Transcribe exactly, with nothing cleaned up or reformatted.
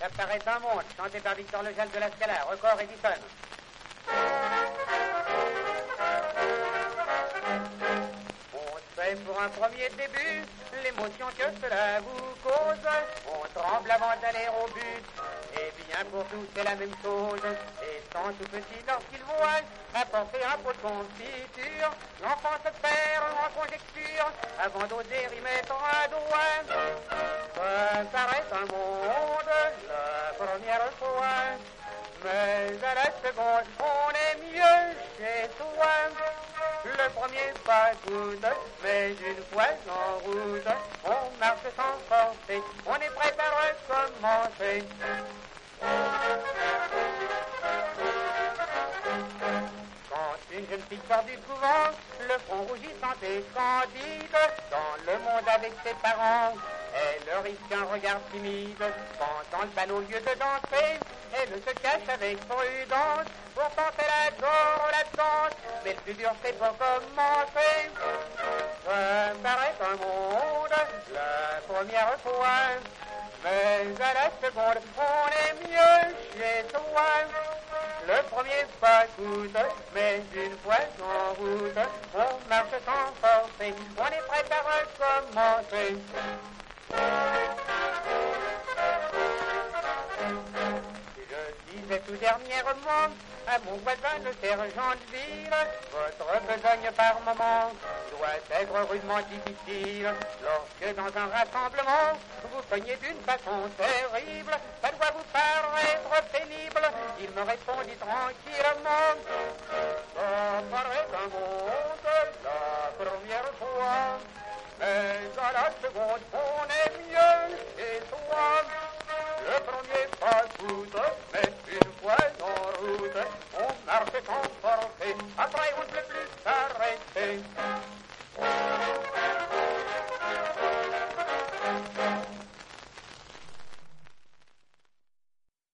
Ça paraît un monde, chanté par Victor Lejeune de la Scala, record Edison. On sait pour un premier début l'émotion que cela vous cause. On tremble avant d'aller au but. Et bien pour tous c'est la même chose. Et tant tout petit lorsqu'il voit apporter un pot de confiture, l'enfant se perd en conjecture avant d'oser y mettre un doigt. Ça s'arrête un monde la première fois, mais à la seconde on est mieux chez soi. Le premier pas coûte, mais une fois en route, on marche sans forcer, on est prêt à recommencer. Quand une jeune fille sort du couvent, le front rougissant et candide, dans le monde avec ses parents, elle risque un regard timide. Pendant le bal, au lieu de danser, elle se cache avec prudence. Pourtant elle adore la danse, mais le plus dur c'est pour commencer. Ça paraît un monde la première fois, mais à la seconde on est mieux chez soi. Le premier pas coûte, mais une fois en route, on marche sans forcer, on est prêt à recommencer. Je disais tout dernièrement à mon voisin le sergent de ville, votre besogne par moment doit être rudement difficile. Lorsque dans un rassemblement vous cognez d'une façon terrible, ça doit vous paraître pénible. Il me répondit tranquillement, ça paraît un monde la première fois, mais à la seconde on est mieux.